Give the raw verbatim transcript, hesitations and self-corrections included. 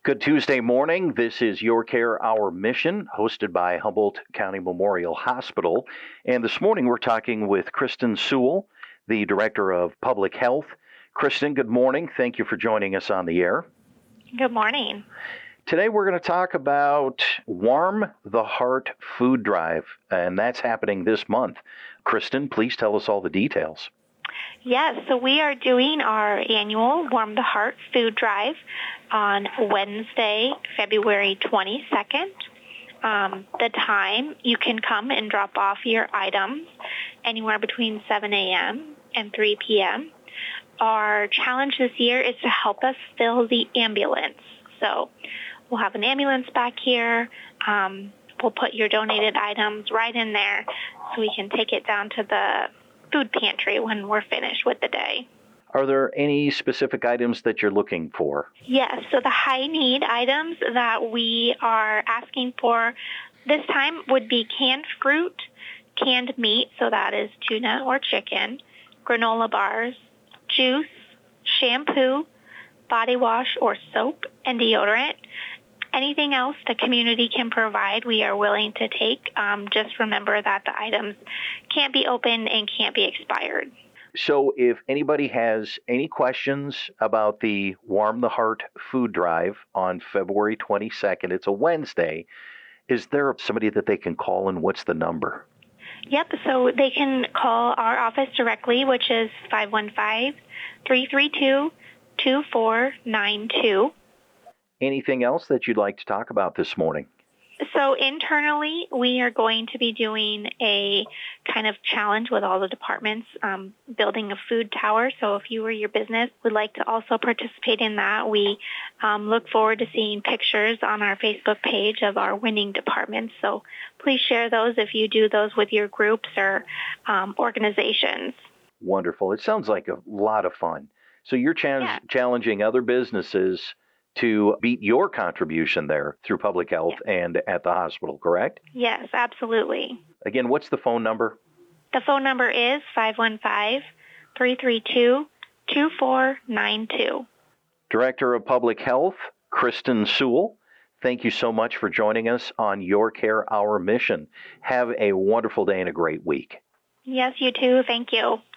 Good Tuesday morning. This is Your Care, Our Mission, hosted by Humboldt County Memorial Hospital. And this morning we're talking with Kristen Sewell, the Director of Public Health. Kristen, good morning. Thank you for joining us on the air. Good morning. Today we're going to talk about Warm the Heart Food Drive, and that's happening this month. Kristen, please tell us all the details. Yes, so we are doing our annual Warm the Heart Food Drive on Wednesday, February twenty-second. Um, the time, you can come and drop off your items anywhere between seven a.m. and three p.m. Our challenge this year is to help us fill the ambulance. So we'll have an ambulance back here. Um, we'll put your donated items right in there so we can take it down to the food pantry when we're finished with the day. Are there any specific items that you're looking for? Yes, so the high need items that we are asking for this time would be canned fruit, canned meat, so that is tuna or chicken, granola bars, juice, shampoo, body wash or soap, and deodorant. Anything else the community can provide, we are willing to take. Um, just remember that the items can't be opened and can't be expired. So if anybody has any questions about the Warm the Heart Food Drive on February twenty-second, it's a Wednesday, is there somebody that they can call, and what's the number? Yep, so they can call our office directly, which is five one five, three three two, two four nine two. Anything else that you'd like to talk about this morning? So internally, we are going to be doing a kind of challenge with all the departments, um, building a food tower. So if you or your business would like to also participate in that, we um, look forward to seeing pictures on our Facebook page of our winning departments. So please share those if you do those with your groups or um, organizations. Wonderful. It sounds like a lot of fun. So you're ch- yeah. challenging other businesses to beat your contribution there through public health yeah. and at the hospital, correct? Yes, absolutely. Again, what's the phone number? The phone number is five one five, three three two, two four nine two. Director of Public Health, Kristen Sewell, thank you so much for joining us on Your Care, Our Mission. Have a wonderful day and a great week. Yes, you too. Thank you.